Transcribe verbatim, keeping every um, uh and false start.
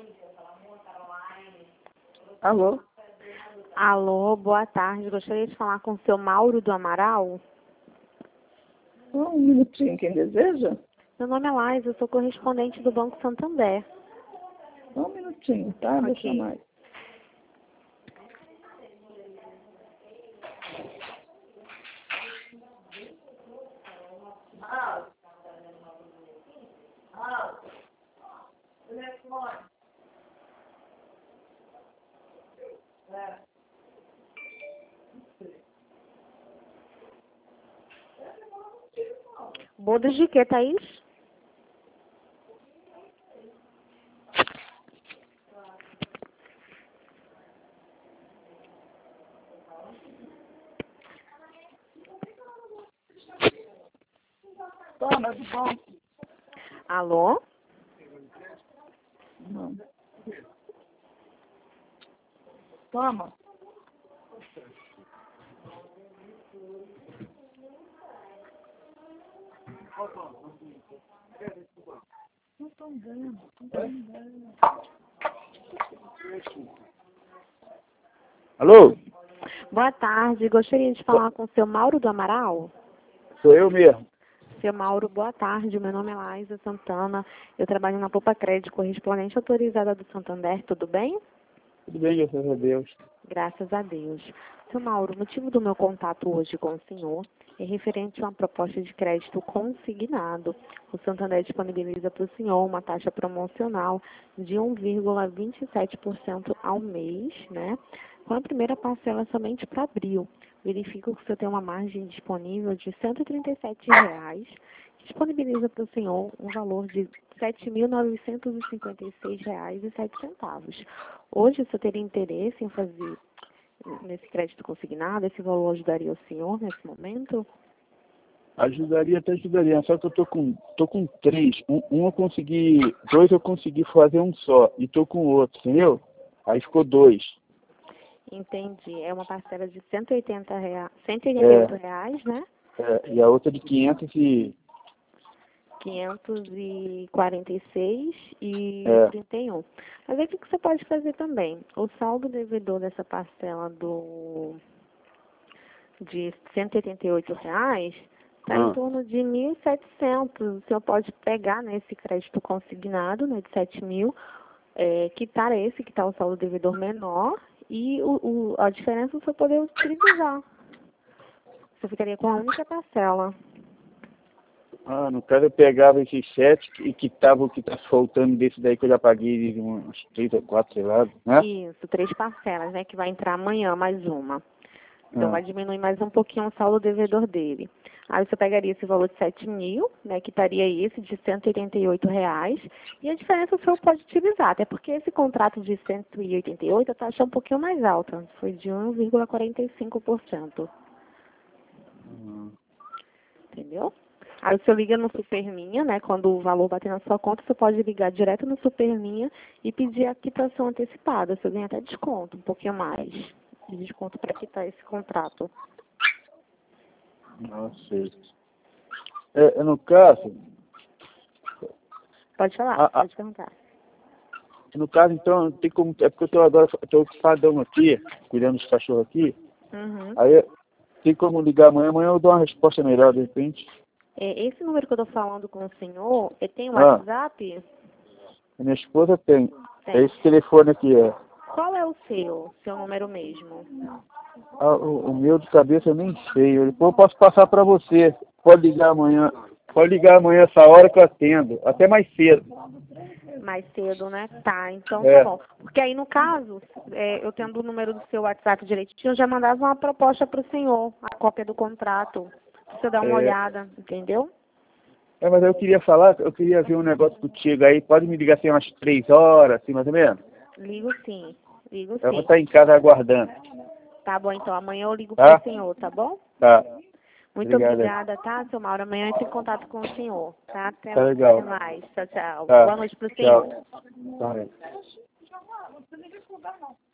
Alô? Alô, boa tarde. Gostaria de falar com o seu Mauro do Amaral. Um minutinho, quem deseja? Meu nome é Laís, eu sou correspondente do Banco Santander. Só um minutinho, tá? Ok. Deixa eu mais. Bodas de quê, Thaís? Toma, do bom. Alô? Não. Toma. Não estou andando, não estou andando. Alô? Boa tarde. Gostaria de falar com o seu Mauro do Amaral. Sou eu mesmo. Seu Mauro, boa tarde. Meu nome é Laísa Santana. Eu trabalho na Poupa Crédito, correspondente autorizada do Santander. Tudo bem? Tudo bem, graças a Deus. Graças a Deus. Seu Mauro, o motivo do meu contato hoje com o senhor é referente a uma proposta de crédito consignado. O Santander disponibiliza para o senhor uma taxa promocional de um vírgula vinte e sete por cento ao mês, né? Com a primeira parcela somente para abril. Verifico que o senhor tem uma margem disponível de cento e trinta e sete reais, que disponibiliza para o senhor um valor de sete mil novecentos e cinquenta e seis reais e sete centavos. Hoje, o senhor teria interesse em fazer nesse crédito consignado? Esse valor ajudaria o senhor nesse momento? Ajudaria, até ajudaria, só que eu tô com, tô com três. Um, um eu consegui, dois eu consegui fazer um só, e tô com outro, entendeu? Aí ficou dois. Entendi. É uma parcela de cento e oitenta reais, cento e oitenta e oito É. reais, né? É, e a outra de quinhentos e... quinhentos e quarenta e seis e É. trinta e um. Mas aí o que você pode fazer também? O saldo devedor dessa parcela do de cento e oitenta e oito reais está em Ah. torno de mil e setecentos. O senhor pode pegar nesse crédito consignado, né, de sete mil, é, quitar esse, que está o saldo devedor menor, e o, o, a diferença o senhor poder utilizar. Você ficaria com a única parcela. Ah, no caso eu pegava esses sete e quitava o que tá faltando desse daí que eu já paguei de uns três ou quatro, sei lá, né? Isso, três parcelas, né, que vai entrar amanhã mais uma. Então, Ah. vai diminuir mais um pouquinho o saldo devedor dele. Aí você pegaria esse valor de sete mil, né, que estaria esse de cento e oitenta e oito reais, e a diferença o senhor pode utilizar, até porque esse contrato de cento e oitenta e oito, a taxa é um pouquinho mais alta, foi de um vírgula quarenta e cinco por cento. Hum. Entendeu? Aí o senhor liga no Superminha, né, quando o valor bater na sua conta, você pode ligar direto no Superminha e pedir a quitação antecipada, você ganha até desconto, um pouquinho mais de desconto para quitar esse contrato. Não sei. É, é no caso... Pode falar, A, a, pode perguntar. no caso, então, não tem como... É porque eu tô agora... Tô ocupadão aqui, cuidando dos cachorros aqui. Uhum. Aí, tem como ligar amanhã? Amanhã eu dou uma resposta melhor, de repente. É, esse número que eu estou falando com o senhor, ele tem um Ah. WhatsApp? Minha esposa tem. Tem. É esse telefone aqui, é. Qual é o seu? Seu número mesmo? Ah, o, o meu de cabeça eu nem sei. Eu, eu posso passar para você. Pode ligar amanhã. Pode ligar amanhã essa hora que eu atendo. Até mais cedo. Mais cedo, né? Tá, então É. tá bom. Porque aí, no caso, é, eu tendo o número do seu WhatsApp direitinho, eu já mandava uma proposta para o senhor, a cópia do contrato, pra você dar uma É. olhada, entendeu? É, mas eu queria falar, eu queria ver um negócio contigo aí. Pode me ligar assim umas três horas, assim, mais ou menos? Ligo sim, ligo Eu vou sim. estar em casa aguardando. Tá bom, então amanhã eu ligo Tá? para o senhor, tá bom? Tá. Muito Obrigado aí. obrigada, tá, seu Mauro? Amanhã eu entro em contato com o senhor, tá? Até, Tá legal. até mais. Tchau, tchau. Tá. Boa noite para o Tchau. senhor. Tá.